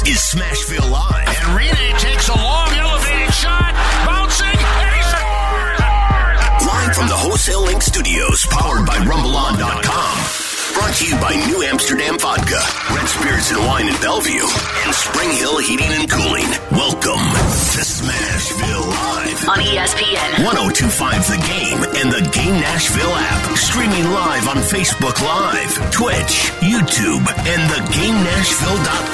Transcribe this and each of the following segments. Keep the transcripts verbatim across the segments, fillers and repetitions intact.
This is Smashville Live. And Rene takes a long elevated shot, bouncing, and he scores! Live from the Wholesale Link Studios, powered by Rumble On dot com. Brought to you by New Amsterdam Vodka, Red Spirits and Wine in Bellevue, and Spring Hill Heating and Cooling. Welcome to Smashville Live. On E S P N. one oh two point five The Game and the Game Nashville app. Streaming live on Facebook Live, Twitch, YouTube, and the game nashville dot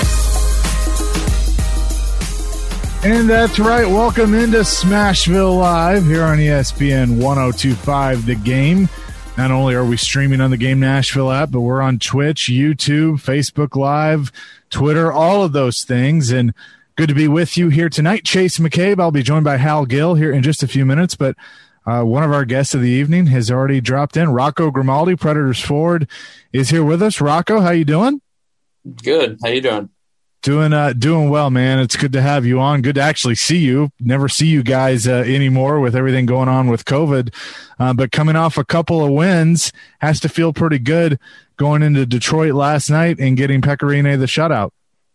com. And that's right. Welcome into Smashville Live here on E S P N one oh two point five The Game. Not only are we streaming on the Game Nashville app, but we're on Twitch, YouTube, Facebook Live, Twitter, all of those things. And good to be with you here tonight. Chase McCabe. I'll be joined by Hal Gill here in just a few minutes. But uh, one of our guests of the evening has already dropped in. Rocco Grimaldi, Predators forward, is here with us. Rocco, how you doing? Good. How you doing? Doing uh, doing well, man. It's good to have you on. Good to actually see you. Never see you guys uh, anymore with everything going on with COVID. Uh, but coming off a couple of wins, has to feel pretty good going into Detroit last night and getting Pecorine the shutout.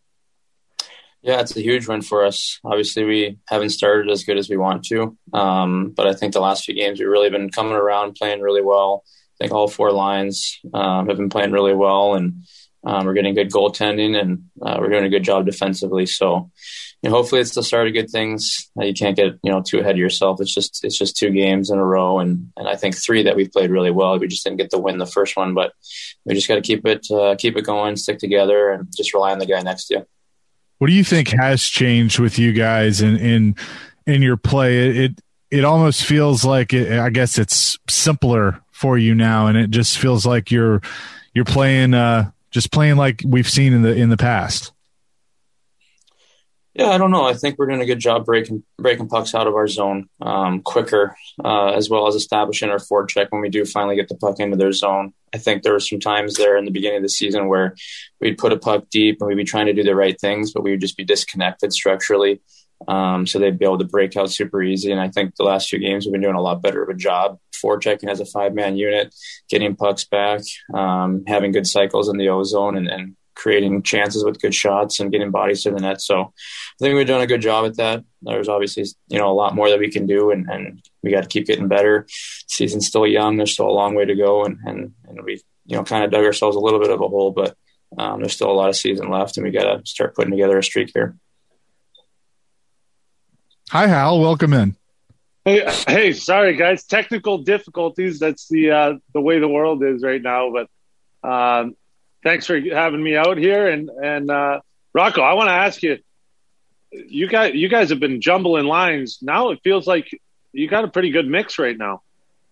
Yeah, it's a huge win for us. Obviously, we haven't started as good as we want to. Um, but I think the last few games we've really been coming around, playing really well. I think all four lines um, have been playing really well, and Um, we're getting good goaltending, and uh, we're doing a good job defensively. So, you know, hopefully it's the start of good things. Uh, you can't get, you know, too ahead of yourself. It's just it's just two games in a row, and and I think three that we've played really well. We just didn't get the win the first one, but we just got to keep it uh, keep it going, stick together, and just rely on the guy next to you. What do you think has changed with you guys in in, in your play? It, it it almost feels like it, I guess it's simpler for you now, and it just feels like you're you're playing. Uh, Just playing like we've seen in the in the past. Yeah, I don't know. I think we're doing a good job breaking breaking pucks out of our zone um, quicker, uh, as well as establishing our forecheck when we do finally get the puck into their zone. I think there were some times there in the beginning of the season where we'd put a puck deep and we'd be trying to do the right things, but we would just be disconnected structurally. Um, so they'd be able to break out super easy. And I think the last few games we've been doing a lot better of a job forechecking as a five-man unit, getting pucks back, um, having good cycles in the O-zone, and, and creating chances with good shots and getting bodies to the net. So I think we're doing a good job at that. There's obviously, you know, a lot more that we can do, and, and we got to keep getting better. Season's still young. There's still a long way to go. And, and, and we, you know, kind of dug ourselves a little bit of a hole, but um, there's still a lot of season left, and we got to start putting together a streak here. Hi, Hal. Welcome in. Hey, hey, sorry guys, technical difficulties. That's the uh, the way the world is right now. But um, thanks for having me out here. And and uh, Rocco, I want to ask you. You guys, you guys have been jumbling lines. Now it feels like you got a pretty good mix right now.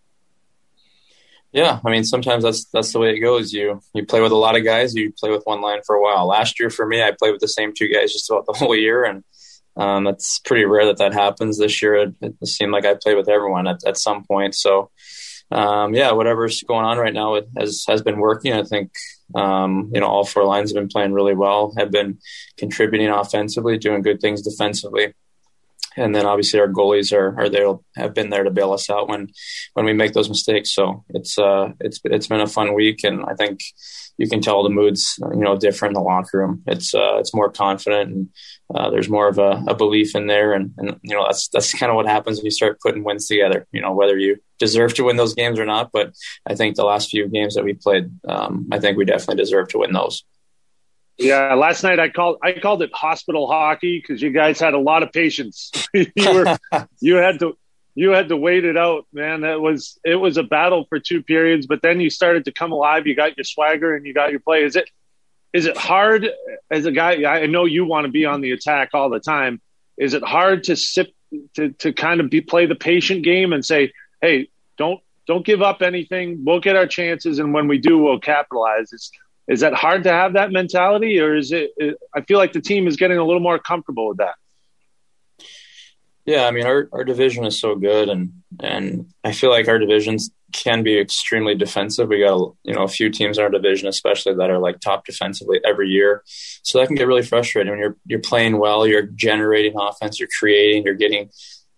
Yeah, I mean, sometimes that's that's the way it goes. You you play with a lot of guys. You play with one line for a while. Last year for me, I played with the same two guys just about the whole year, and Um, it's pretty rare that that happens. This year, it, it seemed like I played with everyone at, at some point. So, um, yeah, whatever's going on right now it has, has been working. I think, um, you know, all four lines have been playing really well, have been contributing offensively, doing good things defensively. And then obviously our goalies are, are there, have been there to bail us out when, when we make those mistakes. So it's, uh, it's, it's been a fun week. And I think you can tell the mood's, you know, different in the locker room. It's, uh, it's more confident, and uh, there's more of a, a belief in there. And, and, you know, that's, that's kind of what happens when you start putting wins together, you know, whether you deserve to win those games or not. But I think the last few games that we played, um, I think we definitely deserve to win those. Yeah, last night I called I called it hospital hockey because you guys had a lot of patience. you were you had to you had to wait it out, man. That was it was a battle for two periods, but then you started to come alive. You got your swagger and you got your play. Is it is it hard as a guy? I know you want to be on the attack all the time. Is it hard to sip to to kind of be play the patient game and say, hey, don't don't give up anything. We'll get our chances, and when we do, we'll capitalize. It's Is that hard to have that mentality, or is it, it – I feel like the team is getting a little more comfortable with that. Yeah, I mean, our, our division is so good, and and I feel like our divisions can be extremely defensive. We got, you know, a few teams in our division, especially that are like top defensively every year. So that can get really frustrating when you're you're playing well, you're generating offense, you're creating, you're getting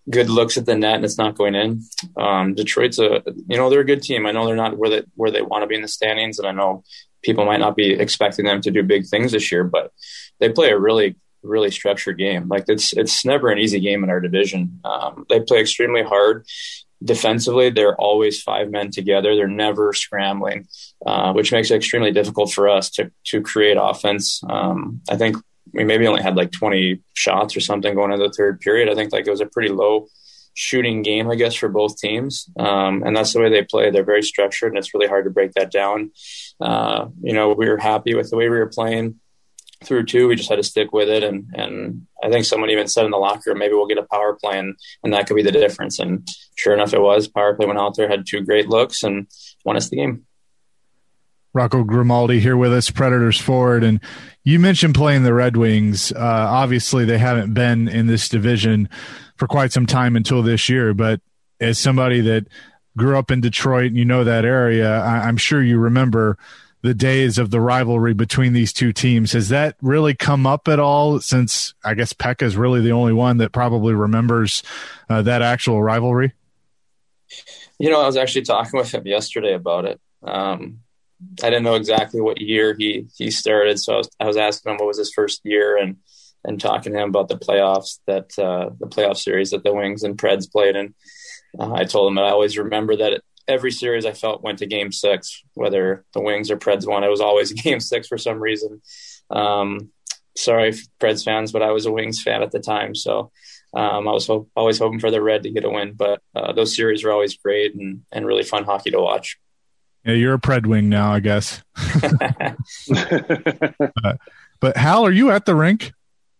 good looks at the net and it's not going in. Um, Detroit's a, you know, they're a good team. I know they're not where they, where they want to be in the standings. And I know people might not be expecting them to do big things this year, but they play a really, really structured game. Like it's, it's never an easy game in our division. Um, they play extremely hard defensively. They're always five men together. They're never scrambling, uh, which makes it extremely difficult for us to, to create offense. Um, I think, we maybe only had like twenty shots or something going into the third period. I think like it was a pretty low shooting game, I guess, for both teams. Um, and that's the way they play. They're very structured and it's really hard to break that down. Uh, you know, we were happy with the way we were playing through two. We just had to stick with it. And, and I think someone even said in the locker room, maybe we'll get a power play and, and that could be the difference. And sure enough, it was. Power play went out there, had two great looks and won us the game. Rocco Grimaldi here with us, Predators forward. And you mentioned playing the Red Wings. Uh, obviously, they haven't been in this division for quite some time until this year. But as somebody that grew up in Detroit and you know that area, I- I'm sure you remember the days of the rivalry between these two teams. Has that really come up at all since, I guess, Pekka is really the only one that probably remembers uh, that actual rivalry? You know, I was actually talking with him yesterday about it. Um I didn't know exactly what year he, he started. So I was, I was asking him what was his first year and, and talking to him about the playoffs that uh, the playoff series that the Wings and Preds played in. Uh, I told him that I always remember that every series I felt went to game six, whether the Wings or Preds won, it was always game six for some reason. Um, sorry, Preds fans, but I was a Wings fan at the time. So um, I was ho- always hoping for the Red to get a win, but uh, those series were always great and, and really fun hockey to watch. Yeah, you're a Pred Wing now, I guess. uh, but Hal, are you at the rink?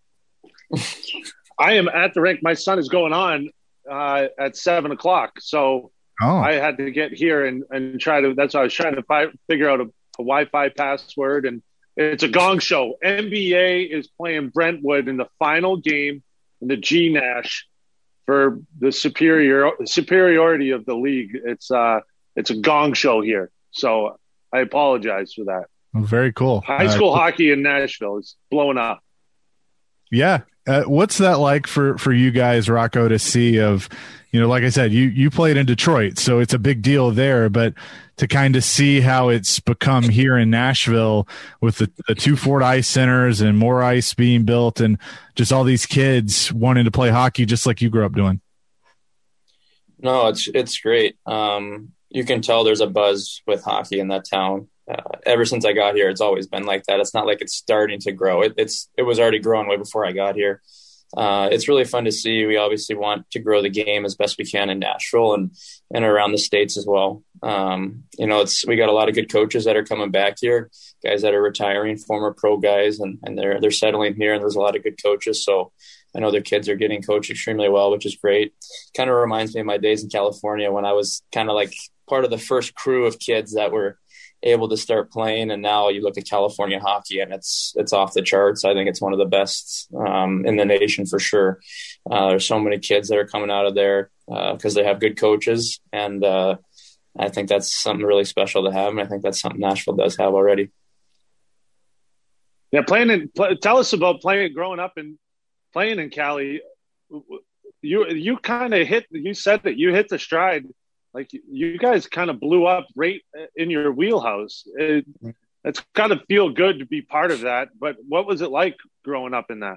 I am at the rink. My son is going on uh, at seven o'clock, so oh. I had to get here and, and try to. That's why I was trying to fi- figure out a, a Wi-Fi password, and it's a gong show. N B A is playing Brentwood in the final game in the G Nash for the superior superiority of the league. It's uh, it's a gong show here. So I apologize for that. Oh, very cool. High school uh, hockey in Nashville is blowing up. Yeah. Uh, what's that like for, for you guys, Rocco, to see of, you know, like I said, you, you played in Detroit, so it's a big deal there, but to kind of see how it's become here in Nashville with the, the two Ford Ice Centers and more ice being built and just all these kids wanting to play hockey just like you grew up doing. No, it's, it's great. Um, You can tell there's a buzz with hockey in that town. Uh, ever since I got here, it's always been like that. It's not like it's starting to grow. It, it's it was already growing way before I got here. Uh, it's really fun to see. We obviously want to grow the game as best we can in Nashville and and around the States as well. Um, you know, it's we got a lot of good coaches that are coming back here, guys that are retiring, former pro guys, and and they're they're settling here. And there's a lot of good coaches. So I know their kids are getting coached extremely well, which is great. Kind of reminds me of my days in California when I was kind of like part of the first crew of kids that were able to start playing. And now you look at California hockey and it's, it's off the charts. I think it's one of the best um, in the nation for sure. Uh, there's so many kids that are coming out of there because uh, they have good coaches. And uh, I think that's something really special to have. And I think that's something Nashville does have already. Yeah. Playing in, play, tell us about playing, growing up and playing in Cali. You, you kind of hit, you said that you hit the stride. Like you guys kind of blew up right in your wheelhouse. It, it's got to feel good to be part of that. But what was it like growing up in that?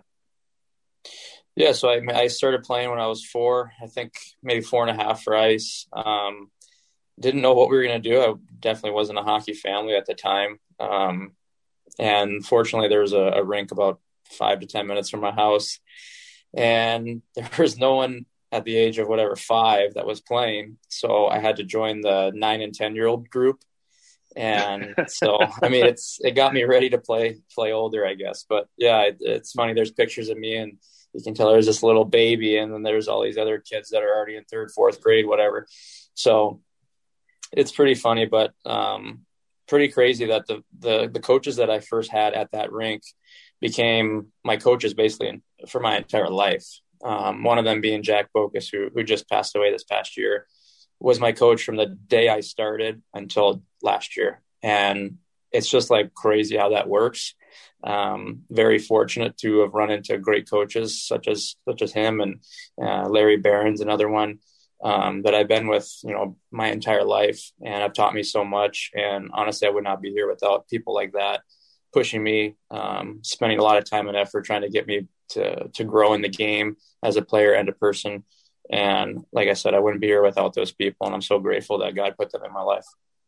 Yeah, so I, I started playing when I was four, I think maybe four and a half for ice. Um, didn't know what we were going to do. I definitely wasn't a hockey family at the time. Um, and fortunately, there was a, a rink about five to ten minutes from my house. And there was no one at the age of whatever five that was playing. So I had to join the nine and ten year old group. And so, I mean, it's, it got me ready to play, play older, I guess. But yeah, it, it's funny. There's pictures of me and you can tell there's this little baby and then there's all these other kids that are already in third, fourth grade, whatever. So it's pretty funny, but um, pretty crazy that the, the, the coaches that I first had at that rink became my coaches basically for my entire life. Um, one of them being Jack Bocas, who who just passed away this past year, was my coach from the day I started until last year. And it's just like crazy how that works. um, very fortunate to have run into great coaches such as such as him and uh, Larry Barron's another one um, that I've been with, you know, my entire life, and have taught me so much. And honestly, I would not be here without people like that pushing me, um, spending a lot of time and effort trying to get me to to grow in the game as a player and a person. And like I said, I wouldn't be here without those people, and I'm so grateful that God put them in my life.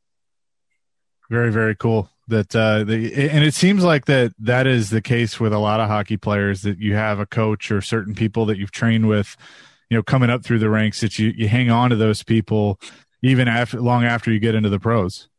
Very, very cool. That uh, the and it seems like that that is the case with a lot of hockey players, that you have a coach or certain people that you've trained with, you know, coming up through the ranks, that you, you hang on to those people even after long after you get into the pros.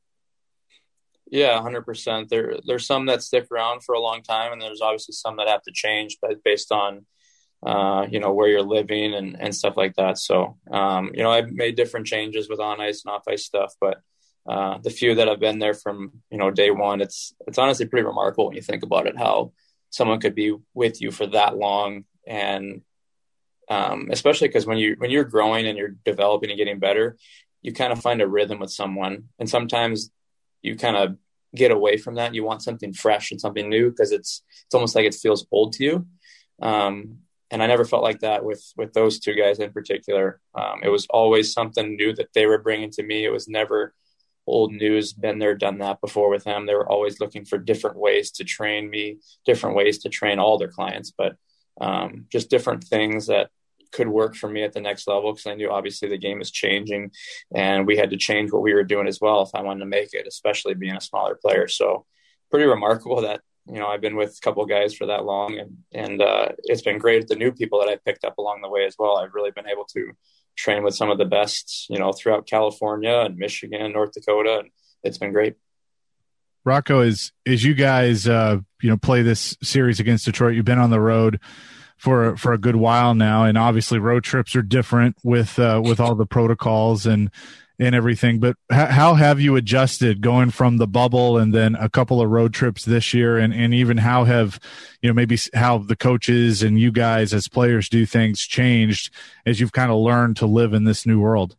Yeah, one hundred percent. There, there's some that stick around for a long time, and there's obviously some that have to change, but based on, uh, you know, where you're living and, and stuff like that. So, um, you know, I've made different changes with on ice and off ice stuff, but uh, the few that have been there from, you know, day one, it's it's honestly pretty remarkable when you think about it, how someone could be with you for that long, and um, especially because when you when you're growing and you're developing and getting better, you kind of find a rhythm with someone, and sometimes you kind of get away from that. You want something fresh and something new because it's it's almost like it feels old to you. Um, and I never felt like that with with those two guys in particular. Um, it was always something new that they were bringing to me. It was never old news, been there, done that before with them. They were always looking for different ways to train me, different ways to train all their clients, but um, just different things that could work for me at the next level, because I knew obviously the game is changing and we had to change what we were doing as well if I wanted to make it, especially being a smaller player. So pretty remarkable that, you know, I've been with a couple of guys for that long, and, and uh, it's been great. The new people that I picked up along the way as well, I've really been able to train with some of the best, you know, throughout California and Michigan and North Dakota. And it's been great. Rocco, is, is you guys, uh, you know, play this series against Detroit, you've been on the road for for a good while now, and obviously road trips are different with uh, with all the protocols and and everything. But h- how have you adjusted going from the bubble and then a couple of road trips this year, and and even how have, you know, maybe how the coaches and you guys as players do things changed as you've kind of learned to live in this new world?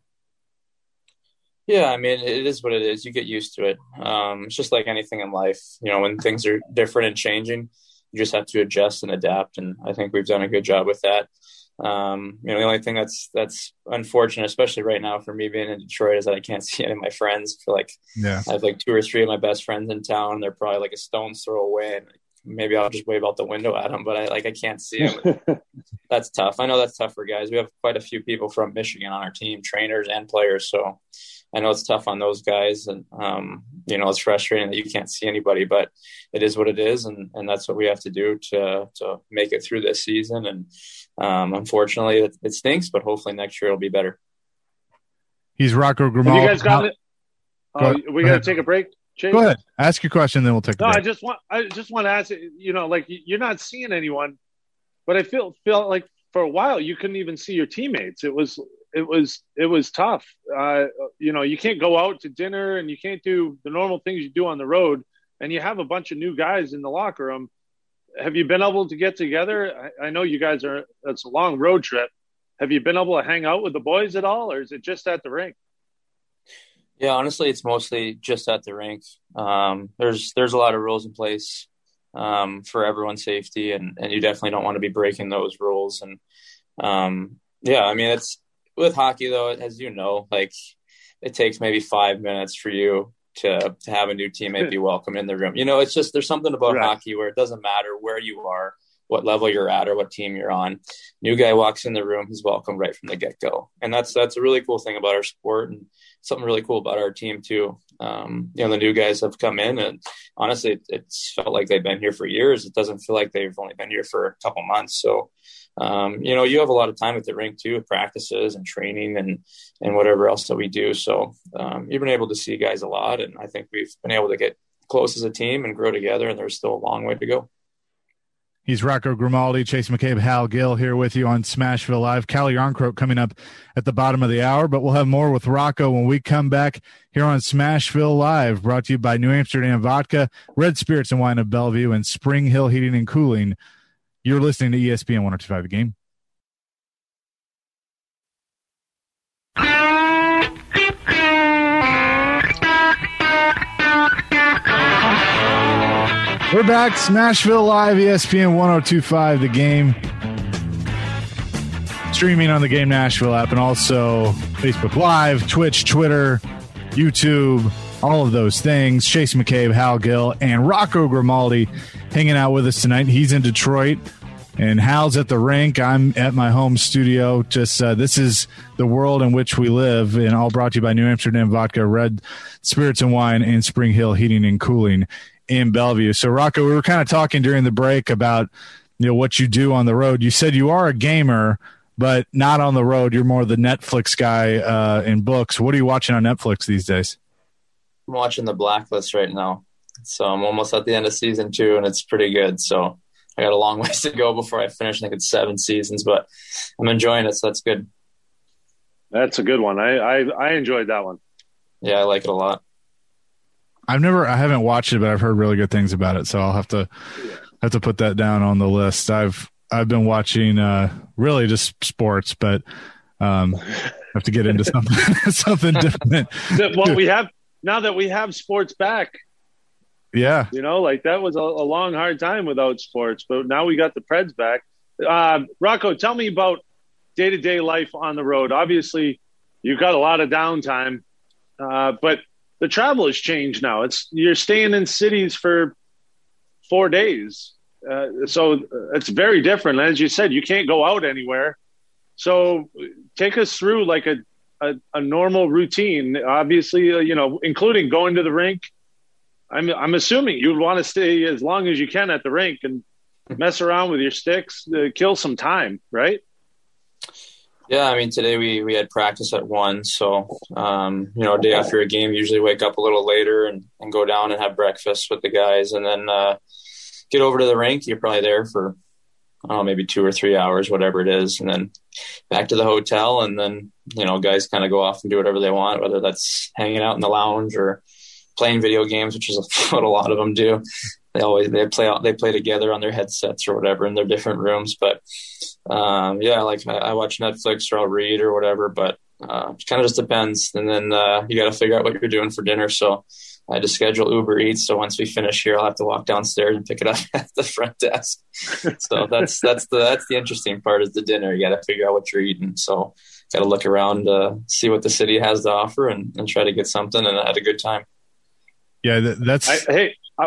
Yeah, I mean, it is what it is. You get used to it. Um, it's just like anything in life. You know, when things are different and changing, you just have to adjust and adapt. And I think we've done a good job with that. Um, you know, the only thing that's, that's unfortunate, especially right now for me being in Detroit, is that I can't see any of my friends. I feel like yeah. I have like two or three of my best friends in town. They're probably like a stone's throw away, and maybe I'll just wave out the window at them, but I like, I can't see them. That's tough. I know that's tough for guys. We have quite a few people from Michigan on our team, trainers and players. So I know it's tough on those guys, and, um, you know, it's frustrating that you can't see anybody, but it is what it is. And, and that's what we have to do to, to make it through this season. And, um, unfortunately it, it stinks, but hopefully next year it'll be better. He's Rocco Grimaldi. Have you guys got it? Uh, we got to take a break. Chase? Go ahead. Ask your question, then we'll take a no, break. I just want, I just want to ask, you know, like you're not seeing anyone, but I feel, feel like for a while you couldn't even see your teammates. It was, It was it was tough. Uh, you know, you can't go out to dinner and you can't do the normal things you do on the road, and you have a bunch of new guys in the locker room. Have you been able to get together? I, I know you guys are. It's a long road trip. Have you been able to hang out with the boys at all, or is it just at the rink? Yeah, honestly, it's mostly just at the rink. Um, there's there's a lot of rules in place um, for everyone's safety, and, and you definitely don't want to be breaking those rules. And um, yeah, I mean, it's. With hockey, though, as you know, like it takes maybe five minutes for you to to have a new teammate be welcome in the room. You know, it's just there's something about right. hockey where it doesn't matter where you are, what level you're at, or what team you're on. New guy walks in the room, he's welcome right from the get-go. And that's that's a really cool thing about our sport, and something really cool about our team too. Um, you know, the new guys have come in, and honestly, it, it's felt like they've been here for years. It doesn't feel like they've only been here for a couple months. So Um, you know, you have a lot of time at the rink too, with practices and training and, and whatever else that we do. So um, you've been able to see guys a lot, and I think we've been able to get close as a team and grow together, and there's still a long way to go. He's Rocco Grimaldi, Chase McCabe, Hal Gill here with you on Smashville Live. Callie Arncroke coming up at the bottom of the hour, but we'll have more with Rocco when we come back here on Smashville Live, brought to you by New Amsterdam Vodka, Red Spirits and Wine of Bellevue, and Spring Hill Heating and Cooling. You're listening to E S P N one oh two point five The Game. We're back. Smashville Live, E S P N ten twenty-five, The Game. Streaming on the Game Nashville app and also Facebook Live, Twitch, Twitter, YouTube, all of those things. Chase McCabe, Hal Gill, and Rocco Grimaldi hanging out with us tonight. He's in Detroit, and Hal's at the rink. I'm at my home studio. Just uh, this is the world in which we live, and all brought to you by New Amsterdam Vodka, Red Spirits and Wine, and Spring Hill Heating and Cooling in Bellevue. So, Rocco, we were kind of talking during the break about, you know, what you do on the road. You said you are a gamer, but not on the road. You're more the Netflix guy uh, in books. What are you watching on Netflix these days? I'm watching The Blacklist right now. So I'm almost at the end of season two, and it's pretty good. So I got a long ways to go before I finish. I think it's seven seasons, but I'm enjoying it, so that's good. That's a good one. I, I, I enjoyed that one. Yeah, I like it a lot. I've never, I haven't watched it, but I've heard really good things about it. So I'll have to have to put that down on the list. I've I've been watching uh, really just sports, but um, I have to get into something something different. Well, we have now that we have sports back. Yeah, you know, like that was a, a long, hard time without sports, but now we got the Preds back. Uh, Rocco, tell me about day to day life on the road. Obviously, you've got a lot of downtime, uh, but the travel has changed now. It's you're staying in cities for four days. Uh, so it's very different. As you said, you can't go out anywhere. So take us through like a, a, a normal routine, obviously, uh, you know, including going to the rink. I'm, I'm assuming you'd want to stay as long as you can at the rink and mess around with your sticks, to kill some time, right? Yeah, I mean, today we, we had practice at one. So, um, you know, a day after a game, usually wake up a little later and, and go down and have breakfast with the guys and then uh, get over to the rink. You're probably there for, I don't know, maybe two or three hours, whatever it is. And then back to the hotel. And then, you know, guys kind of go off and do whatever they want, whether that's hanging out in the lounge or playing video games, which is what a lot of them do. They always, they play out, they play together on their headsets or whatever in their different rooms. But um, yeah, like I, I watch Netflix or I'll read or whatever, but uh, it kind of just depends. And then uh, you got to figure out what you're doing for dinner. So I had to schedule Uber Eats. So once we finish here, I'll have to walk downstairs and pick it up at the front desk. So that's, that's the, that's the interesting part is the dinner. You got to figure out what you're eating. So got to look around, uh, see what the city has to offer and, and try to get something. And I had a good time. Yeah, that, that's, I, hey, I,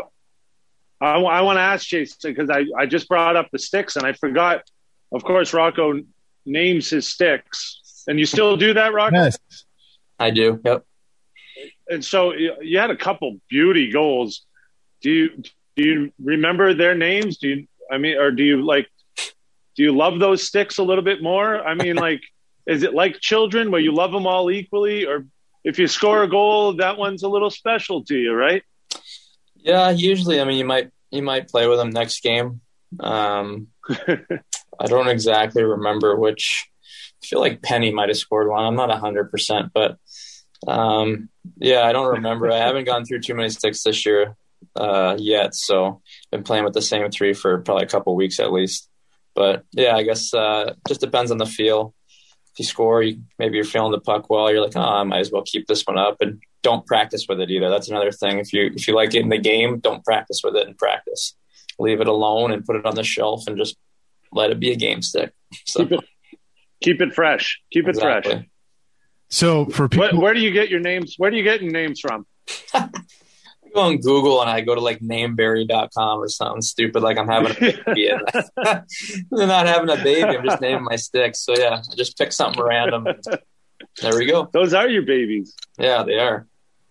I, I want to ask Chase because I, I just brought up the sticks and I forgot. Of course, Rocco names his sticks, and you still do that, Rocco? Yes, I do. Yep. And so you had a couple beauty goals. Do you do you remember their names? Do you? I mean, or do you like? Do you love those sticks a little bit more? I mean, like, is it like children where you love them all equally, or if you score a goal, that one's a little special to you, right? Yeah, usually. I mean, you might you might play with them next game. Um, I don't exactly remember which. I feel like Penny might have scored one. I'm not one hundred percent, but um, yeah, I don't remember. I haven't gone through too many sticks this year uh, yet, so I've been playing with the same three for probably a couple of weeks at least. But yeah, I guess uh, just depends on the feel. If you score, you, maybe you're feeling the puck well. You're like, oh, I might as well keep this one up, and don't practice with it either. That's another thing. If you if you like it in the game, don't practice with it in practice. Leave it alone and put it on the shelf and just let it be a game stick. So, keep it, keep it fresh. Keep it exactly. fresh. so for people, where, where do you get your names? Where do you get your names from? I go on Google and I go to like nameberry dot com or something stupid like I'm having a baby. I'm not having a baby. I'm just naming my sticks. So yeah, I just pick something random. There we go. Those are your babies. Yeah, they are.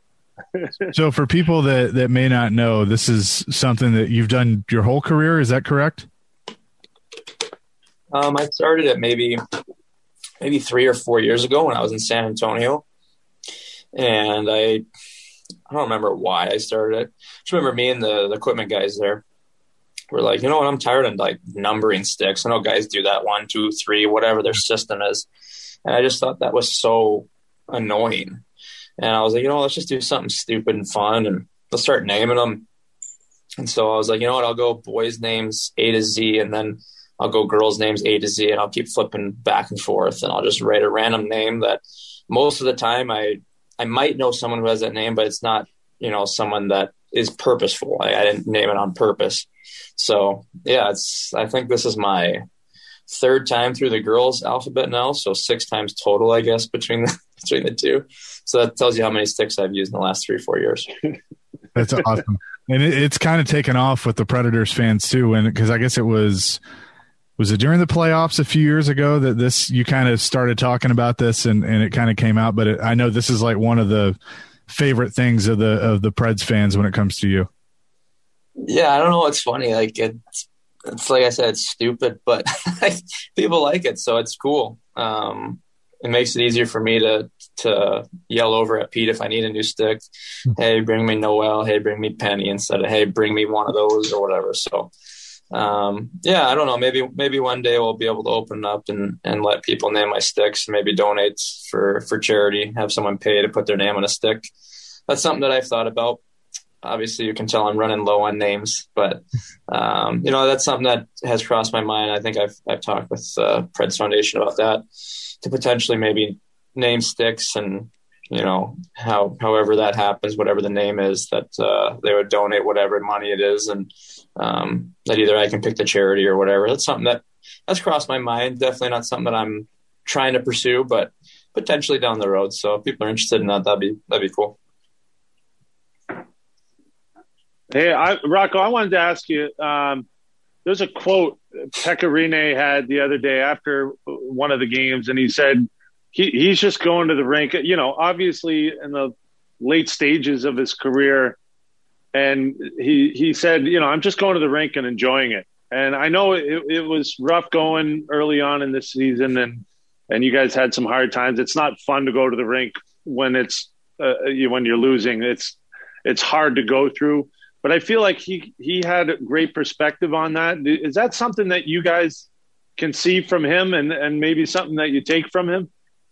So for people that, that may not know, this is something that you've done your whole career. Is that correct? Um, I started it maybe maybe three or four years ago when I was in San Antonio. And I I don't remember why I started it. I just remember me and the, the equipment guys there were like, you know what, I'm tired of like numbering sticks. I know guys do that one, two, three, whatever their system is. And I just thought that was so annoying. And I was like, you know, let's just do something stupid and fun and let's start naming them. And so I was like, you know what, I'll go boys' names A to Z and then I'll go girls' names A to Z and I'll keep flipping back and forth and I'll just write a random name that most of the time I I might know someone who has that name, but it's not, you know, someone that is purposeful. I, I didn't name it on purpose. So yeah, it's, I think this is my third time through the girls alphabet now. So six times total, I guess, between the, between the two. So that tells you how many sticks I've used in the last three, four years. That's awesome. And it, it's kind of taken off with the Predators fans too. And cause I guess it was, was it during the playoffs a few years ago that this, you kind of started talking about this and, and it kind of came out, but it, I know this is like one of the favorite things of the, of the Preds fans when it comes to you. Yeah. I don't know. It's funny. Like it's, it's like I said, it's stupid, but people like it. So it's cool. Um, it makes it easier for me to, to yell over at Pete if I need a new stick. Hey, bring me Noel. Hey, bring me Penny, instead of, hey, bring me one of those or whatever. So, um, yeah, I don't know. Maybe, maybe one day we'll be able to open up and, and let people name my sticks, maybe donate for, for charity, have someone pay to put their name on a stick. That's something that I've thought about. Obviously you can tell I'm running low on names, but, um, you know, that's something that has crossed my mind. I think I've, I've talked with uh Preds Foundation about that, to potentially maybe name sticks and, you know, how, however that happens, whatever the name is, that, uh, they would donate whatever money it is. And, um, that either I can pick the charity or whatever. That's something that that's crossed my mind. Definitely not something that I'm trying to pursue, but potentially down the road. So if people are interested in that, that'd be, that'd be cool. Hey, I, Rocco, I wanted to ask you, um, there's a quote Pekka Rinne had the other day after one of the games, and he said he, he's just going to the rink, you know, obviously in the late stages of his career. And he, he said, you know, I'm just going to the rink and enjoying it. And I know it, it was rough going early on in this season, and, and you guys had some hard times. It's not fun to go to the rink when it's uh, you, when you're losing. It's, it's hard to go through. But I feel like he, he had a great perspective on that. Is that something that you guys can see from him, and, and maybe something that you take from him?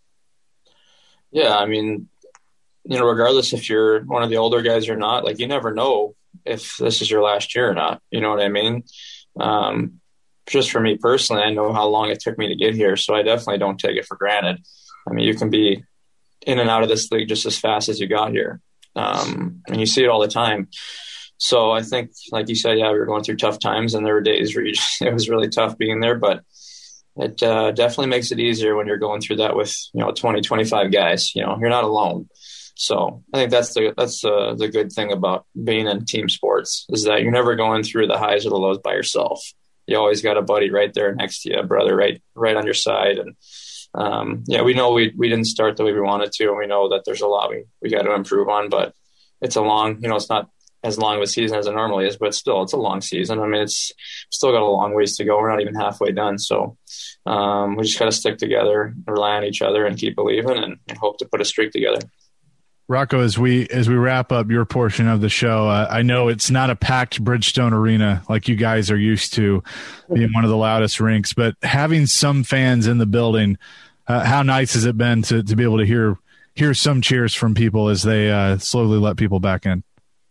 Yeah, I mean, you know, regardless if you're one of the older guys or not, like you never know if this is your last year or not. You know what I mean? Um, just for me personally, I know how long it took me to get here, so I definitely don't take it for granted. I mean, you can be in and out of this league just as fast as you got here. Um, and you see it all the time. So I think, like you said, yeah, we were going through tough times, and there were days where you just, it was really tough being there, but it uh, definitely makes it easier when you're going through that with, you know, twenty, twenty-five guys. You know, you're not alone. So I think that's the that's the, the good thing about being in team sports, is that you're never going through the highs or the lows by yourself. You always got a buddy right there next to you, a brother right right on your side. And um, yeah, we know we we didn't start the way we wanted to, and we know that there's a lot we, we got to improve on, but it's a long, you know, it's not as long of a season as it normally is, but still it's a long season. I mean, it's still got a long ways to go. We're not even halfway done. So um, we just got to stick together, rely on each other, and keep believing, and, and hope to put a streak together. Rocco, as we as we wrap up your portion of the show, uh, I know it's not a packed Bridgestone Arena like you guys are used to, being one of the loudest rinks, but having some fans in the building, uh, how nice has it been to to be able to hear hear some cheers from people as they uh, slowly let people back in?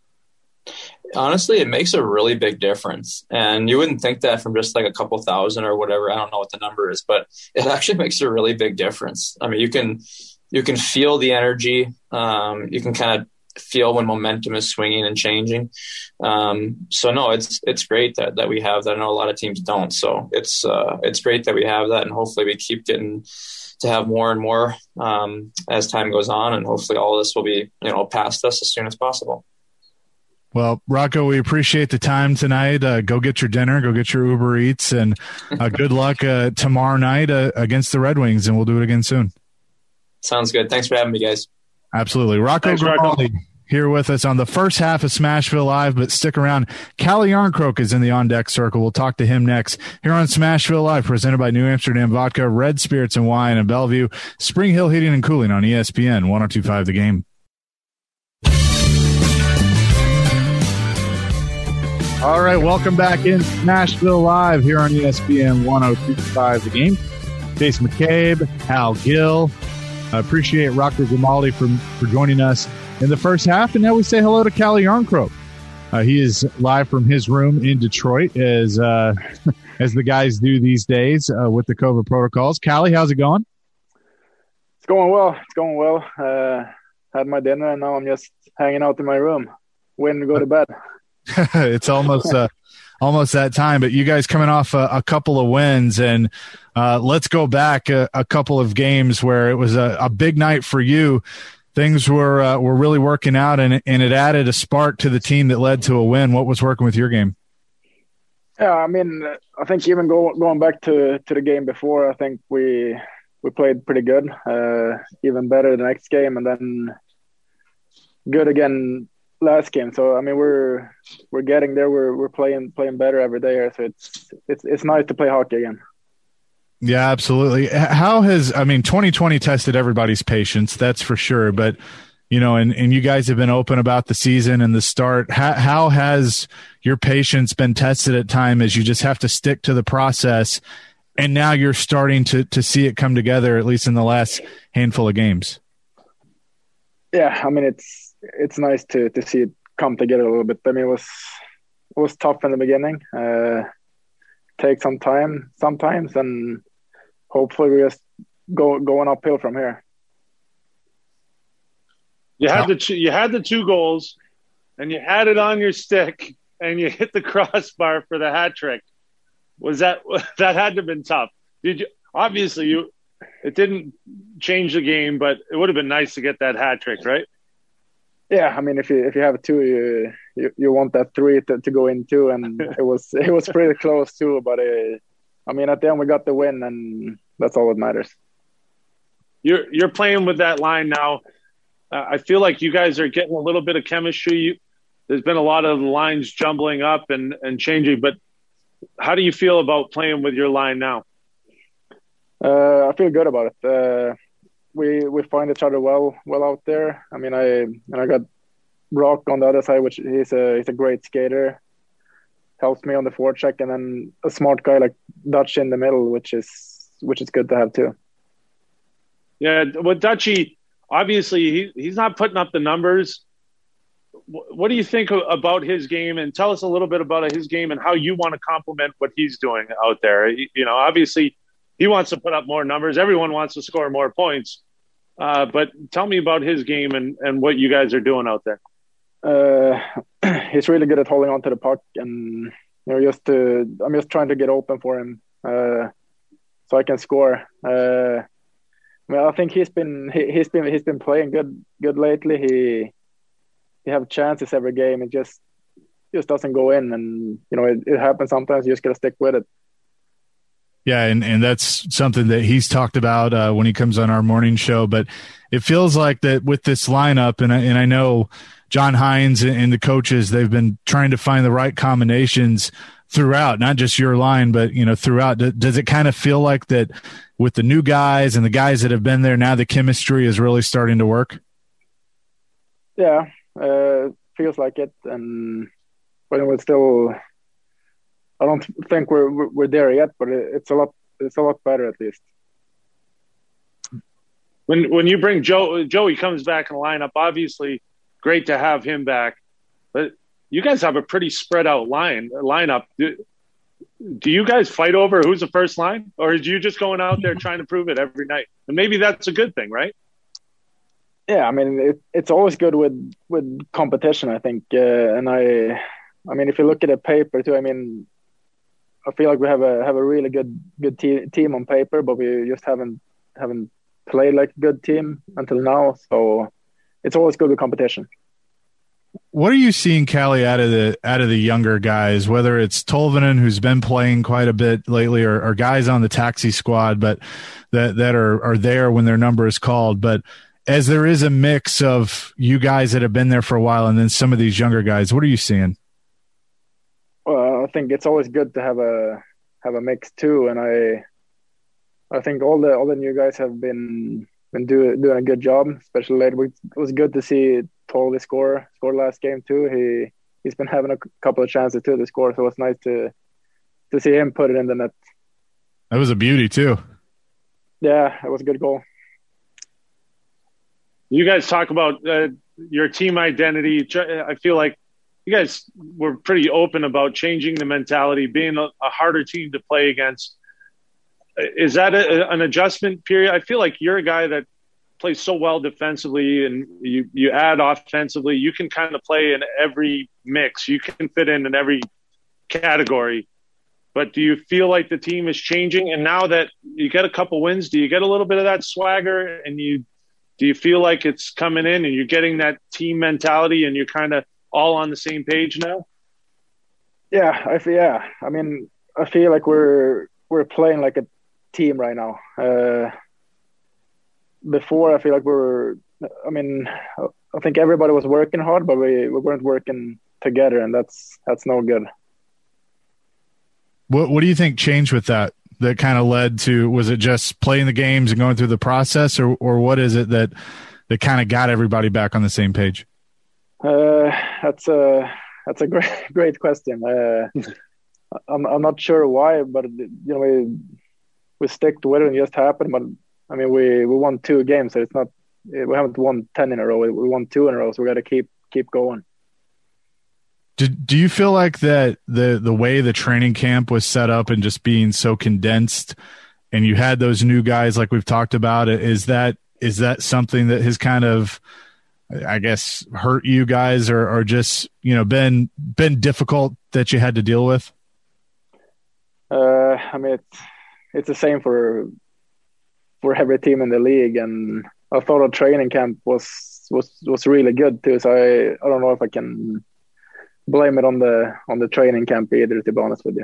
Honestly, it makes a really big difference. And you wouldn't think that from just like a couple thousand or whatever. I don't know what the number is, but it actually makes a really big difference. I mean, you can, you can feel the energy. Um, you can kind of feel when momentum is swinging and changing. Um, so no, it's, it's great that, that we have that. I know a lot of teams don't. So it's, uh, it's great that we have that, and hopefully we keep getting to have more and more, um, as time goes on, and hopefully all of this will be, you know, past us as soon as possible. Well, Rocco, we appreciate the time tonight. Uh, go get your dinner, go get your Uber Eats, and uh, good luck uh, tomorrow night uh, against the Red Wings, and we'll do it again soon. Sounds good. Thanks for having me, guys. Absolutely. Rocco Thanks, Grimaldi Rocco. Here with us on the first half of Smashville Live, but stick around. Calle Jarnkrok is in the on-deck circle. We'll talk to him next here on Smashville Live, presented by New Amsterdam Vodka, Red Spirits and Wine in Bellevue, Spring Hill Heating and Cooling on E S P N one oh two point five The Game. All right, welcome back in Nashville Live here on E S P N one oh two point five The Game. Jason McCabe, Al Gill. I appreciate Rocco Grimaldi for, for joining us in the first half. And now we say hello to Calle Jarnkrok. Uh, he is live from his room in Detroit, as uh, as the guys do these days uh, with the COVID protocols. Calle, how's it going? It's going well. It's going well. Uh, had my dinner, and now I'm just hanging out in my room. win, go to bed. It's almost uh, almost that time. But you guys coming off a, a couple of wins, and uh, let's go back a, a couple of games where it was a, a big night for you. Things were uh, were really working out, and and it added a spark to the team that led to a win. What was working with your game? Yeah, I mean, I think even go, going back to, to the game before, I think we we played pretty good, uh, even better the next game, and then good again last game. So I mean, we're we're getting there. We're we're playing playing better every day. So it's it's it's nice to play hockey again. Yeah, absolutely. How has I mean, twenty twenty tested everybody's patience, that's for sure. But you know, and, and you guys have been open about the season and the start. How, how has your patience been tested at time as you just have to stick to the process, and now you're starting to to see it come together, at least in the last handful of games? Yeah, I mean, it's it's nice to to see it come together a little bit. I mean, it was it was tough in the beginning. Uh, take some time sometimes, and hopefully we just go going uphill from here. You had the two, you had the two goals, and you had it on your stick, and you hit the crossbar for the hat trick. Was that that had to have been tough? Did you obviously you it didn't change the game, but it would have been nice to get that hat trick, right? Yeah, I mean, if you if you have a two, you you, you want that three to, to go into, and it was it was pretty close too. But uh, I mean, at the end we got the win, and that's all that matters. You're you're playing with that line now. Uh, I feel like you guys are getting a little bit of chemistry. You, there's been a lot of lines jumbling up and, and changing, but how do you feel about playing with your line now? Uh, I feel good about it. Uh, we we find each other well well out there. I mean, I and I got Brock on the other side, which he's a he's a great skater. Helps me on the forecheck, and then a smart guy like Dutch in the middle, which is which is good to have too. Yeah, with Dutchy. Obviously, he, he's not putting up the numbers. What do you think about his game? And tell us a little bit about his game and how you want to complement what he's doing out there. You know, obviously, he wants to put up more numbers. Everyone wants to score more points. Uh, but tell me about his game and, and what you guys are doing out there. Uh, he's really good at holding on to the puck. And, you know, just to, I'm just trying to get open for him uh, so I can score. Uh Well, I think he's been he, he's been he's been playing good good lately. He he have chances every game. It just just doesn't go in, and you know it, it happens sometimes. You just gotta stick with it. Yeah, and, and that's something that he's talked about uh, when he comes on our morning show. But it feels like that with this lineup, and I, and I know John Hines and the coaches, they've been trying to find the right combinations throughout, not just your line, but, you know, throughout. Does it kind of feel like that with the new guys and the guys that have been there, now the chemistry is really starting to work? Yeah, uh, feels like it. And but we're still, I don't think we're we're there yet, but it's a lot it's a lot better at least. When when you bring Joe, Joey comes back in the lineup, obviously great to have him back. But you guys have a pretty spread out line lineup. Do, do you guys fight over who's the first line, or is you just going out there trying to prove it every night? And maybe that's a good thing, right? Yeah, I mean it, it's always good with with competition, I think. Uh, and I, I mean, if you look at the paper too, I mean, I feel like we have a have a really good good te- team on paper, but we just haven't haven't played like a good team until now. So it's always good with competition. What are you seeing, Callie, out of the out of the younger guys, whether it's Tolvanen, who's been playing quite a bit lately, or, or guys on the taxi squad, but that that are, are there when their number is called. But as there is a mix of you guys that have been there for a while and then some of these younger guys, what are you seeing? Well, I think it's always good to have a have a mix too, and I I think all the all the new guys have been been do, doing a good job, especially lately. It was good to see Tolly score score last game too. He he's been having a couple of chances too to score, so it was nice to to see him put it in the net. That was a beauty too. Yeah, it was a good goal. You guys talk about uh, your team identity. I feel like you guys were pretty open about changing the mentality, being a, a harder team to play against. Is that a, an adjustment period? I feel like you're a guy that play so well defensively and you, you add offensively, you can kind of play in every mix. You can fit in in every category. But do you feel like the team is changing? And now that you get a couple wins, do you get a little bit of that swagger? And you do you feel like it's coming in and you're getting that team mentality and you're kind of all on the same page now? Yeah, I feel, yeah. I mean, I feel like we're we're playing like a team right now. Uh, before, I feel like we were. I mean, I think everybody was working hard, but we, we weren't working together, and that's that's no good. What What do you think changed with that? That kind of led to, was it just playing the games and going through the process, or or what is it that that kind of got everybody back on the same page? Uh, that's a that's a great great question. Uh, I'm I'm not sure why, but you know we we stick with it and it just happened. But I mean we, we won two games, so it's not we haven't won ten in a row. We, we won two in a row, so we got to keep keep going. Do Do you feel like that the the way the training camp was set up and just being so condensed, and you had those new guys like we've talked about, is that is that something that has kind of, I guess, hurt you guys, or, or just, you know, been been difficult that you had to deal with? Uh, I mean, it's it's the same for for every team in the league, and I thought our training camp was was was really good too. So I I don't know if I can blame it on the on the training camp either, to be honest with you.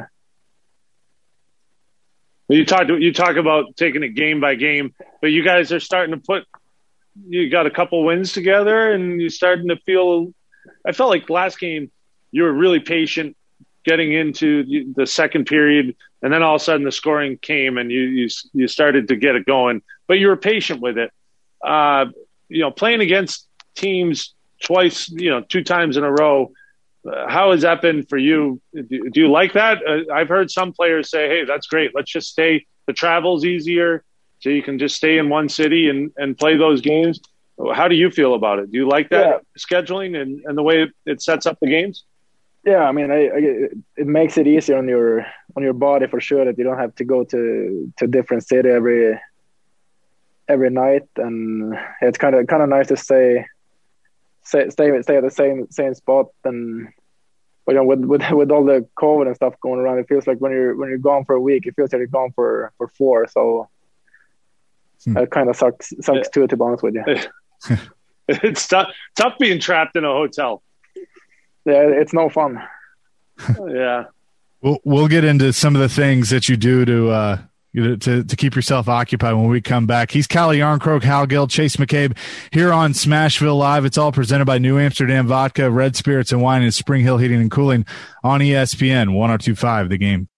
You talk you talk about taking it game by game, but you guys are starting to put. You got a couple wins together, and you're starting to feel. I felt like last game you were really patient getting into the second period, and then all of a sudden the scoring came, and you you, you started to get it going. But you were patient with it. Uh, you know, playing against teams twice, you know, two times in a row. Uh, how has that been for you? Do, do you like that? Uh, I've heard some players say, "Hey, that's great. Let's just stay. The travel's easier." So you can just stay in one city and, and play those games. How do you feel about it? Do you like that yeah. scheduling and, and the way it, it sets up the games? Yeah, I mean, I, I, it makes it easier on your on your body for sure, that you don't have to go to to different city every every night, and it's kind of kind of nice to stay stay stay stay at the same same spot. And but, you know, with with with all the COVID and stuff going around, it feels like when you're when you're gone for a week, it feels like you're gone for for four. So. Hmm. It kind of sucks sucks yeah. too, to be honest with you. It's tough, tough being trapped in a hotel. Yeah, it's no fun. Yeah. We'll we'll get into some of the things that you do to uh to to keep yourself occupied when we come back. He's Calle Jarnkrok, Hal Gill, Chase McCabe here on Smashville Live. It's all presented by New Amsterdam Vodka, Red Spirits and Wine, and Spring Hill Heating and Cooling on E S P N one oh two point five The Game.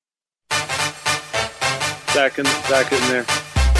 Back in back in there.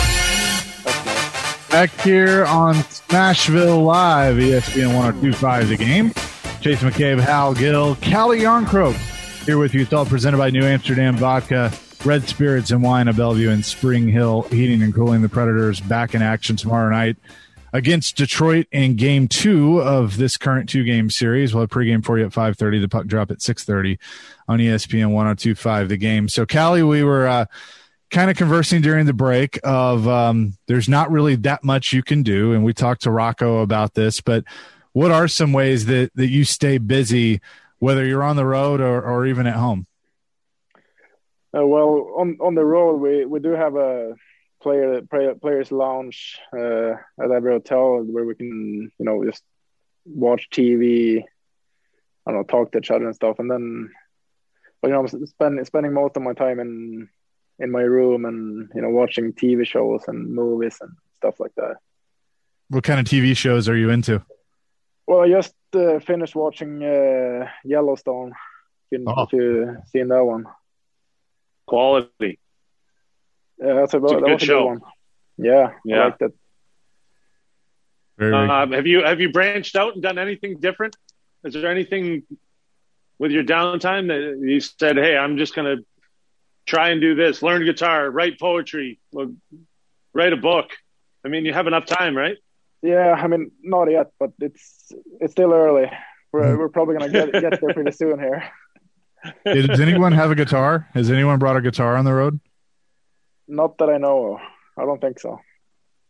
Back here on Smashville Live, E S P N one oh two point five The Game. Chase McCabe, Hal Gill, Calle Jarnkrok here with you. It's all presented by New Amsterdam Vodka, Red Spirits and Wine of Bellevue, and Spring Hill Heating and Cooling. The Predators back in action tomorrow night against Detroit in game two of this current two-game series. We'll have pregame for you at five thirty. The puck drop at six thirty on E S P N one oh two point five The Game. So, Calle, we were uh, – kind of conversing during the break of um, there's not really that much you can do. And we talked to Rocco about this, but what are some ways that, that you stay busy, whether you're on the road or, or even at home? Uh, well, on, on the road, we, we do have a player, player players lounge uh, at every hotel where we can, you know, just watch T V, I don't know, talk to each other and stuff. And then, but, you know, I'm spending, spending most of my time in, in my room and, you know, watching T V shows and movies and stuff like that. What kind of T V shows are you into? Well, I just uh, finished watching uh, Yellowstone. If oh. you've seen that one. Quality. Yeah, that's a, it's a that good was a show. good one. Yeah, yeah. I liked it. Very uh, have you have you branched out and done anything different? Is there anything with your downtime that you said, hey, I'm just going to try and do this, learn guitar, write poetry, write a book? I mean, you have enough time, right? Yeah, I mean, not yet, but it's it's still early. We're we're probably gonna get get there pretty soon here. Does anyone have a guitar? Has anyone brought a guitar on the road? Not that I know of. I don't think so.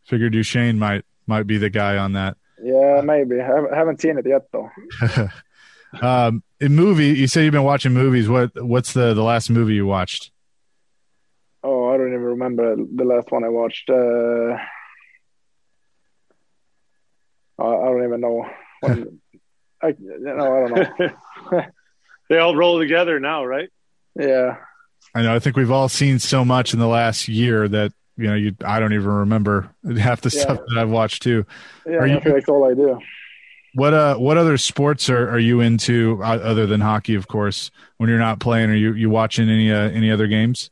Figured Duchesne might might be the guy on that. Yeah, maybe. I haven't seen it yet, though. um, in movie, you say you've been watching movies. What What's the, the last movie you watched? Oh, I don't even remember the last one I watched. Uh, I, I don't even know. When, I, you know, I don't know. They all roll together now, right? Yeah. I know. I think we've all seen so much in the last year that, you know, you I don't even remember half the yeah. stuff that I've watched too. Yeah, are you, I feel like that's all I do. What uh, what other sports are, are you into uh, other than hockey, of course? When you're not playing, are you you watching any uh, any other games?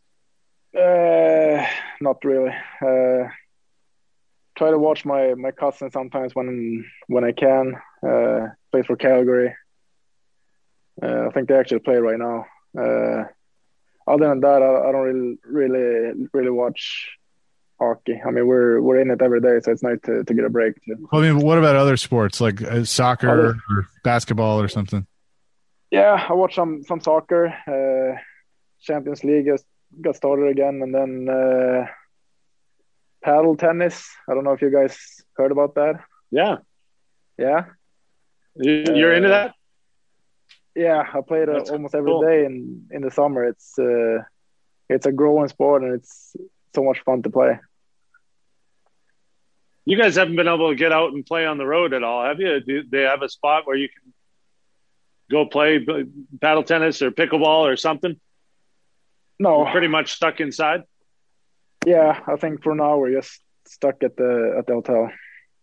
Uh, not really. Uh, try to watch my, my cousin sometimes when when I can. Uh, plays for Calgary. Uh, I think they actually play right now. Uh, other than that, I, I don't really really really watch hockey. I mean, we're we're in it every day, so it's nice to, to get a break too. Well, I mean, what about other sports like uh, soccer other, or basketball or something? Yeah, I watch some some soccer. Uh, Champions League has got started again, and then uh, paddle tennis. I don't know if you guys heard about that. Yeah, yeah. You're uh, into that? Yeah, I play it uh, almost every cool. day in, in the summer. It's uh, it's a growing sport, and it's so much fun to play. You guys haven't been able to get out and play on the road at all, have you? Do they have a spot where you can go play paddle tennis or pickleball or something? No. You're pretty much stuck inside? Yeah, I think for now we're just stuck at the at the hotel.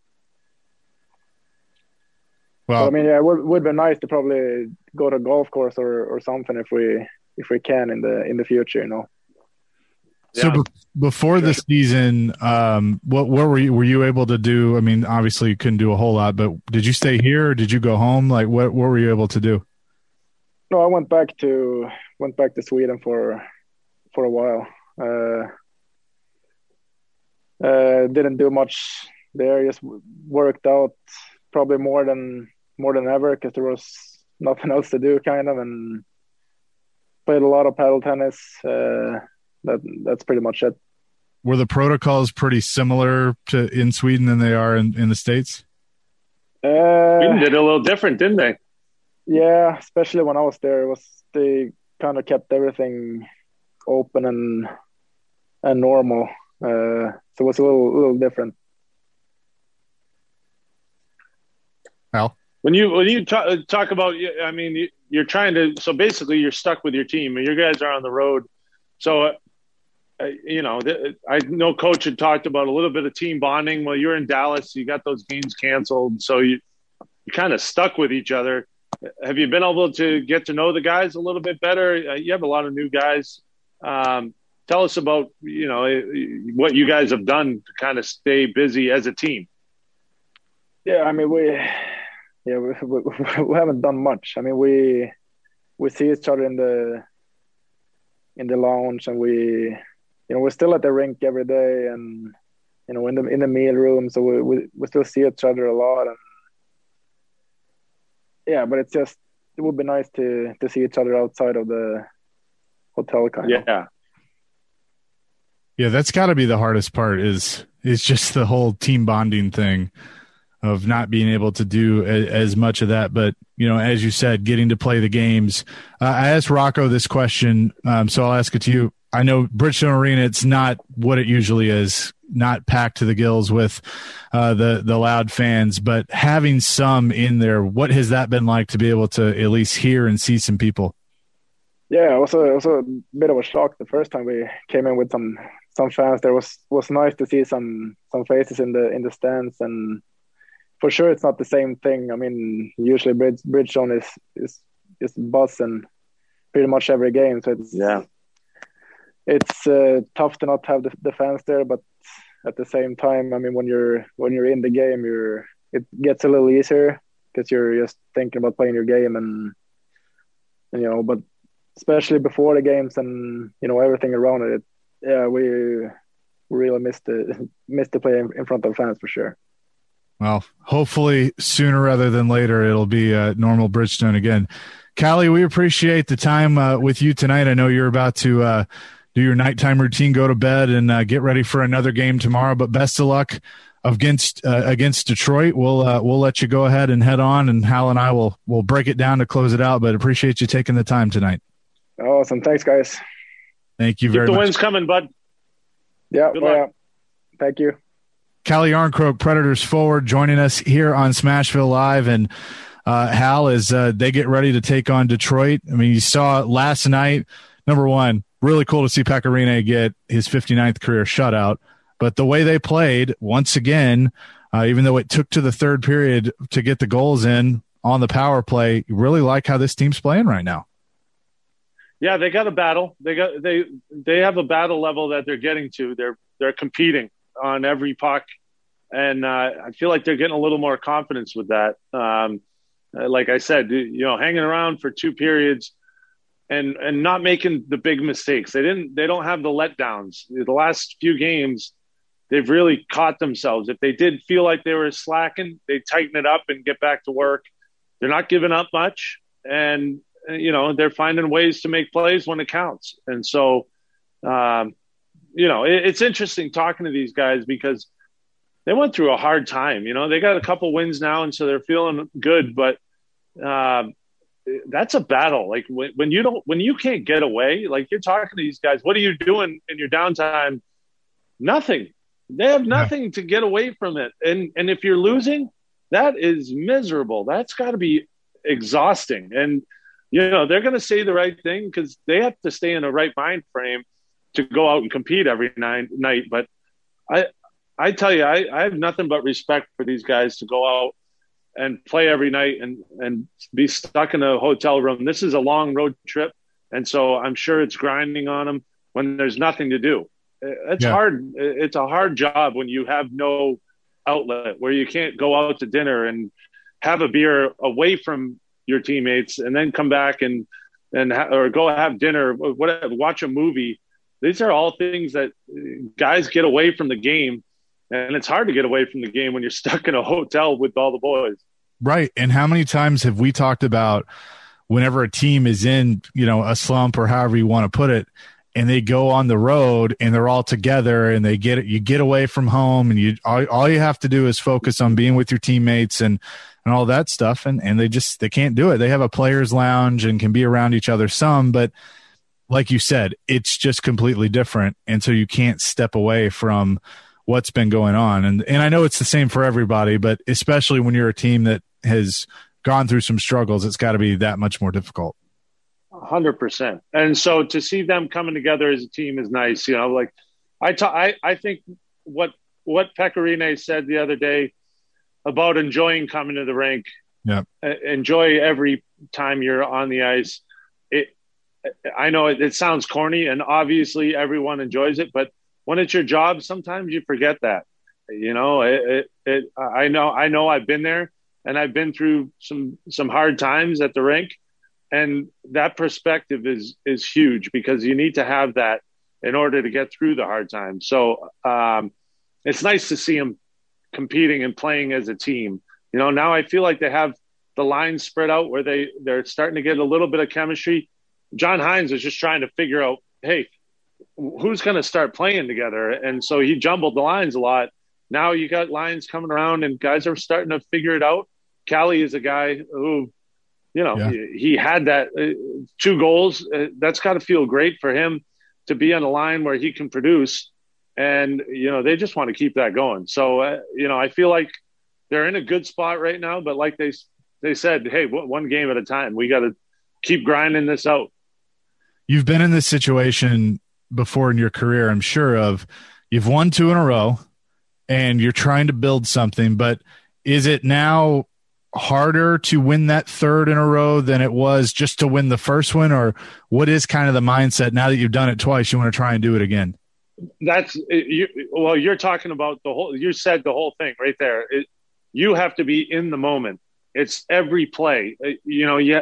Well, but, I mean, yeah, it would, would be nice to probably go to a golf course or, or something if we if we can in the in the future, you know. So yeah. be- before the season, um, what what were you were you able to do? I mean, obviously you couldn't do a whole lot, but did you stay here or did you go home? Like, what what were you able to do? No, I went back to went back to Sweden for for a while. Uh, uh, didn't do much there. Just worked out probably more than more than ever because there was nothing else to do, kind of, and played a lot of paddle tennis. Uh, that that's pretty much it. Were the protocols pretty similar to in Sweden than they are in, in the States? Uh, Sweden did a little different, didn't they? Yeah, especially when I was there, it was they kind of kept everything open and and normal. Uh, so it was a little little different. Al? When you when you talk, talk about, I mean, you're trying to. So basically, you're stuck with your team, and your guys are on the road. So, uh, you know, I know Coach had talked about a little bit of team bonding. Well, you're in Dallas, you got those games canceled, so you you're kind of stuck with each other. Have you been able to get to know the guys a little bit better? You have a lot of new guys. Um, tell us about, you know, what you guys have done to kind of stay busy as a team. Yeah, I mean, we. Yeah, we, we, we haven't done much. I mean, we we see each other in the in the lounge, and we, you know, we're still at the rink every day, and you know, in the in the meal room. So we we, we still see each other a lot, and yeah, but it's just it would be nice to to see each other outside of the hotel, kind yeah. of. Yeah, yeah, that's got to be the hardest part. Is is just the whole team bonding thing. Of not being able to do a, as much of that. But, you know, as you said, getting to play the games. Uh, I asked Rocco this question, um, so I'll ask it to you. I know Bridgestone Arena, it's not what it usually is, not packed to the gills with uh, the, the loud fans, but having some in there, what has that been like to be able to at least hear and see some people? Yeah, it was a, it was a bit of a shock the first time we came in with some some fans. There was was nice to see some some faces in the in the stands, and for sure, it's not the same thing. I mean, usually Bridge, Bridgestone is is is buzzing pretty much every game, so it's yeah, it's uh, tough to not have the, the fans there. But at the same time, I mean, when you're when you're in the game, you're it gets a little easier because you're just thinking about playing your game, and, and you know, but especially before the games and you know everything around it, yeah, we really missed the missed the play in, in front of fans for sure. Well, hopefully sooner rather than later, it'll be uh, normal Bridgestone again. Callie, we appreciate the time uh, with you tonight. I know you're about to uh, do your nighttime routine, go to bed, and uh, get ready for another game tomorrow. But best of luck against uh, against Detroit. We'll uh, we'll let you go ahead and head on, and Hal and I will will break it down to close it out. But appreciate you taking the time tonight. Awesome, thanks, guys. Thank you Keep very the much. The wind's coming, bud. Yeah, Good well, luck. yeah. Thank you. Calle Jarnkrok, Predators forward, joining us here on Smashville Live. And uh, Hal, as uh, they get ready to take on Detroit. I mean, you saw it last night. Number one, really cool to see Pekka Rinne get his fifty-ninth career shutout. But the way they played, once again, uh, even though it took to the third period to get the goals in on the power play, you really like how this team's playing right now. Yeah, they got a battle. They got they they have a battle level that they're getting to. They're they're competing on every puck, and uh, I feel like they're getting a little more confidence with that. Um, like I said, you know, hanging around for two periods and and not making the big mistakes. They didn't. They don't have the letdowns. The last few games, they've really caught themselves. If they did feel like they were slacking, they tighten it up and get back to work. They're not giving up much, and you know, they're finding ways to make plays when it counts. And so, um, you know, it, it's interesting talking to these guys because they went through a hard time. You know, they got a couple wins now, and so they're feeling good. But um, that's a battle. Like when, when you don't, when you can't get away, like you're talking to these guys, what are you doing in your downtime? Nothing. They have nothing to get away from it. And and if you're losing, that is miserable. That's got to be exhausting. And you know, they're going to say the right thing because they have to stay in the right mind frame to go out and compete every night. night. But I, I tell you, I, I have nothing but respect for these guys to go out and play every night and, and be stuck in a hotel room. This is a long road trip. And so I'm sure it's grinding on them when there's nothing to do. It's yeah. hard. It's a hard job when you have no outlet, where you can't go out to dinner and have a beer away from your teammates and then come back and and ha- or go have dinner, whatever, watch a movie. These are all things that guys get away from the game, and it's hard to get away from the game when you're stuck in a hotel with all the boys. Right. And how many times have we talked about whenever a team is in, you know, a slump or however you want to put it, and they go on the road and they're all together and they get it, you get away from home, and you all, all you have to do is focus on being with your teammates and and all that stuff. And, and they just, they can't do it. They have a player's lounge and can be around each other some, but like you said, it's just completely different. And so you can't step away from what's been going on. And, and I know it's the same for everybody, but especially when you're a team that has gone through some struggles, it's got to be that much more difficult. one hundred percent. And so to see them coming together as a team is nice. You know, like I, ta- I, I think what, what Pekka Rinne said the other day about enjoying coming to the rink, yeah, uh, enjoy every time you're on the ice. It, I know it, it sounds corny, and obviously everyone enjoys it, but when it's your job, sometimes you forget that. You know, it, it, it I know, I know, I've been there, and I've been through some some hard times at the rink, and that perspective is is huge because you need to have that in order to get through the hard times. So um, it's nice to see them competing and playing as a team. You know, now I feel like they have the lines spread out where they, they're starting to get a little bit of chemistry. John Hynes is just trying to figure out, hey, who's going to start playing together? And so he jumbled the lines a lot. Now you got lines coming around and guys are starting to figure it out. Calle is a guy who, you know, yeah. he, he had that uh, two goals. Uh, that's got to feel great for him to be on a line where he can produce. And, you know, they just want to keep that going. So, uh, you know, I feel like they're in a good spot right now. But like they they said, hey, one game at a time. We got to keep grinding this out. You've been in this situation before in your career, I'm sure of. You've won two in a row, and you're trying to build something. But is it now harder to win that third in a row than it was just to win the first one? Or what is kind of the mindset now that you've done it twice, you want to try and do it again? That's you. Well, you're talking about the whole, you said the whole thing right there. It, you have to be in the moment. It's every play, you know, yeah.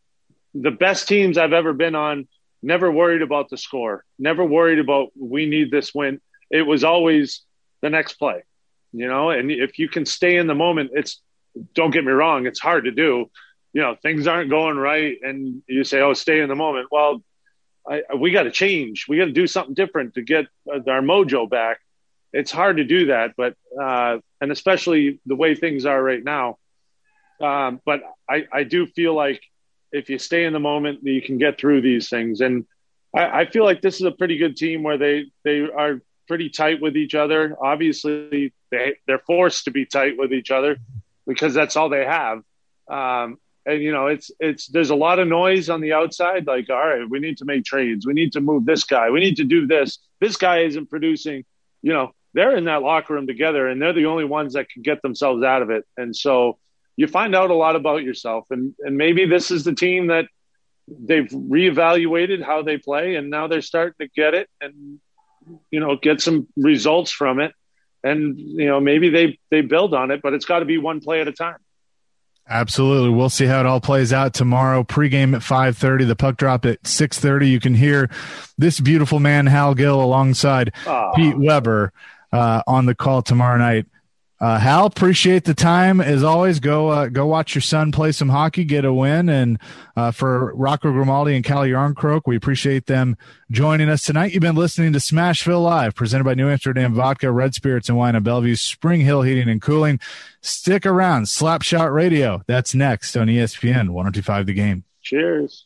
The best teams I've ever been on, never worried about the score, never worried about, we need this win. It was always the next play, you know, and if you can stay in the moment, it's, don't get me wrong, it's hard to do. You know, things aren't going right and you say, oh, stay in the moment. Well, I, we got to change. We got to do something different to get our mojo back. It's hard to do that, but uh, and especially the way things are right now. Um, but I, I do feel like if you stay in the moment, you can get through these things. And I, I feel like this is a pretty good team where they, they are pretty tight with each other. Obviously, they, they're forced to be tight with each other because that's all they have. Um, and, you know, it's it's there's a lot of noise on the outside. Like, all right, we need to make trades. We need to move this guy. We need to do this. This guy isn't producing. You know, they're in that locker room together, and they're the only ones that can get themselves out of it. And so you find out a lot about yourself. And, and maybe this is the team that they've reevaluated how they play, and now they're starting to get it and, you know, get some results from it. And, you know, maybe they, they build on it, but it's got to be one play at a time. Absolutely. We'll see how it all plays out tomorrow. Pregame at five thirty, the puck drop at six thirty. You can hear this beautiful man, Hal Gill, alongside oh. Pete Weber uh, on the call tomorrow night. Uh, Hal, appreciate the time. As always, go uh, go watch your son play some hockey, get a win. And uh, for Rocco Grimaldi and Callie Yarncroke, we appreciate them joining us tonight. You've been listening to Smashville Live, presented by New Amsterdam Vodka, Red Spirits, and Wine of Bellevue, Spring Hill Heating and Cooling. Stick around. Slapshot Radio. That's next on E S P N one oh two point five The Game. Cheers.